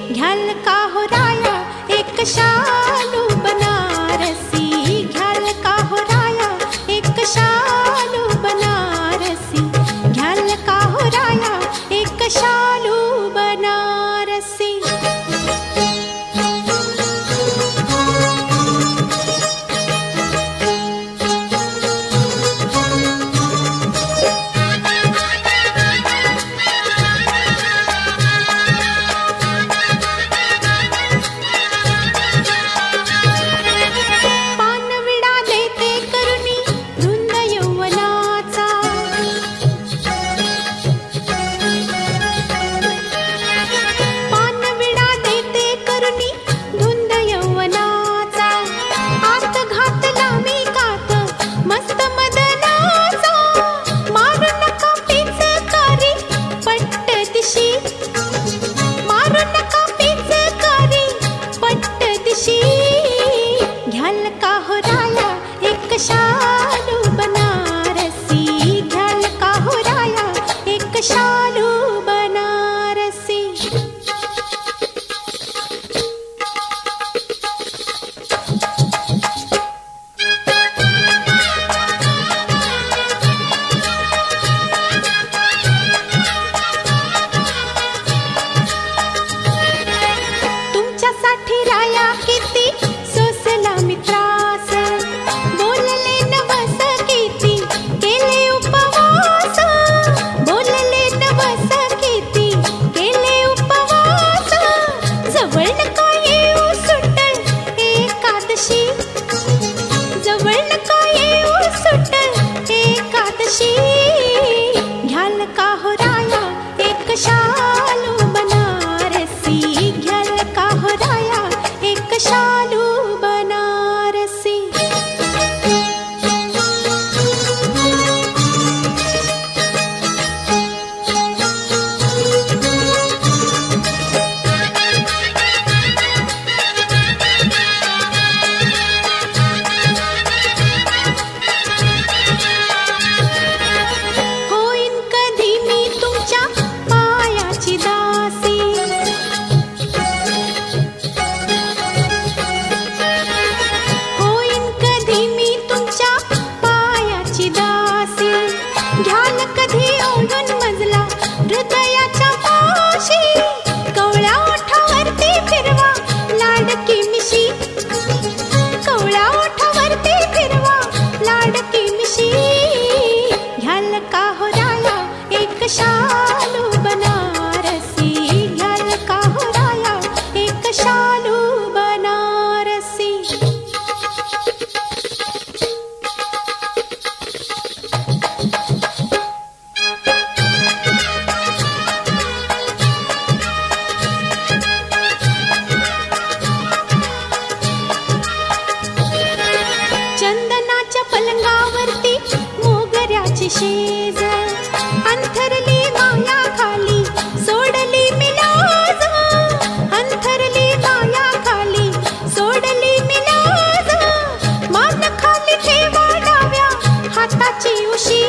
घ्याल का हो राया एक शालू बनारसी, घ्याल का हो राया एक शालू बनारसी, घ्याल का हो राया एक शालू बनारसी। घ्याल का हो राया एक शालू बनारसी, घ्याल का हो राया एक शालू बनारसी। तुमच्यासाठी राया किती सोसला मी त्रास, बोलले नवस किती केले उपवास, बोलले नवस किती केले उपवास। जवळ नका येऊ सुटल एकादशी, जवळ नका येऊ सुटल एकादशी। घ्याल का हो राया एक शालू बनारसी, घ्याल का हो राया एक शालू बनारसी। होईन कधी मी तुमच्या पायाची दासी, होईन कधी मी तुमच्या पायाची दासी। घ्याल कधी ओढून मजला हृदयाच्या पाशी, कवळ्या ओठावरती फिरवा लाडकी मिशी, कवळ्या ओठावरती फिरवा लाडकी मिशी। घ्याल का हो राया एक शालू बनारसी, घ्याल का हो राया एक शालू बनारसी। चंदनाच्या पलंगावरती मोगऱ्याची शेज, अंथरली माया खाली सोडली मी लाज, अंथरली माया खाली सोडली मी लाज। मान खाली ठेवा डाव्या हाताची उशी,